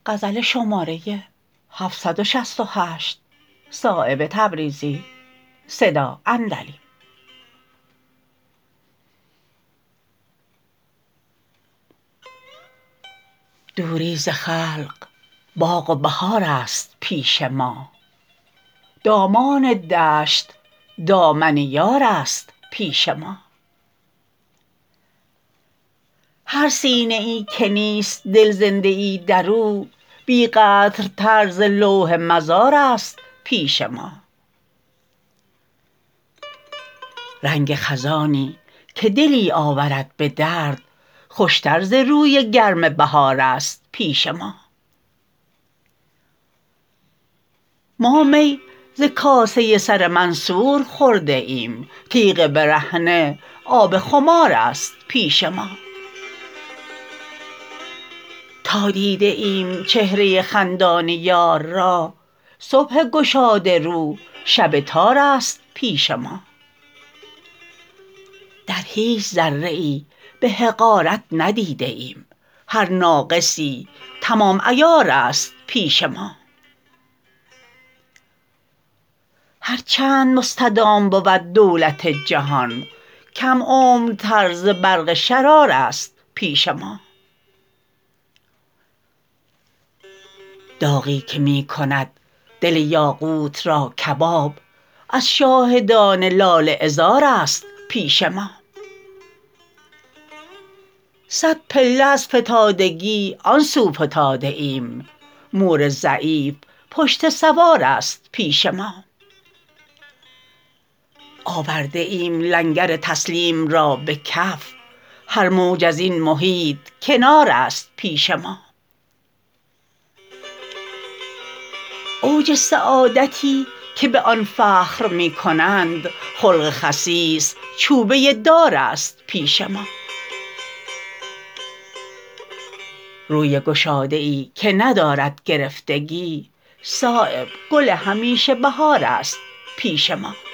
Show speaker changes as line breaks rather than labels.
دوری ز خلق باغ و بهارست پیش ما، دامان دشت دامن یارست پیش ما. هر سینه ای که نیست دل زنده ای درو، بی قدرتر ز لوح مزارست پیش ما. رنگ خزانی که دلی آورد به درد، خوشتر ز روی گرم بهارست پیش ما. ما می ز کاسه سر منصور خورده ایم، تیغ برهنه آب خمارست پیش ما. تا دیده ایم چهره خندان یار را، صبح گشاده رو شب تارست پیش ما. در هیچ ذره ای به حقارت ندیده ایم، هر ناقصی تمام عیارست پیش ما. هر چند مستدام بود دولت جهان، کم عمرتر ز برق شرارست پیش ما. داغی که می کند دل یاقوت را کباب، از شاهدان لاله عذارست پیش ما. صد پله از فتادگی آن سو فتاده ایم، مور ضعیف پشته سوارست پیش ما. آورده ایم لنگر تسلیم را به کف، هر موج ازین محیط کنارست پیش ما. اوج سعادتی که به آن فخر می کنند، خلق خسیس چوبه دارست پیش ما. روی گشاده ای که ندارد گرفتگی، صایب گل همیشه بهارست پیش ما.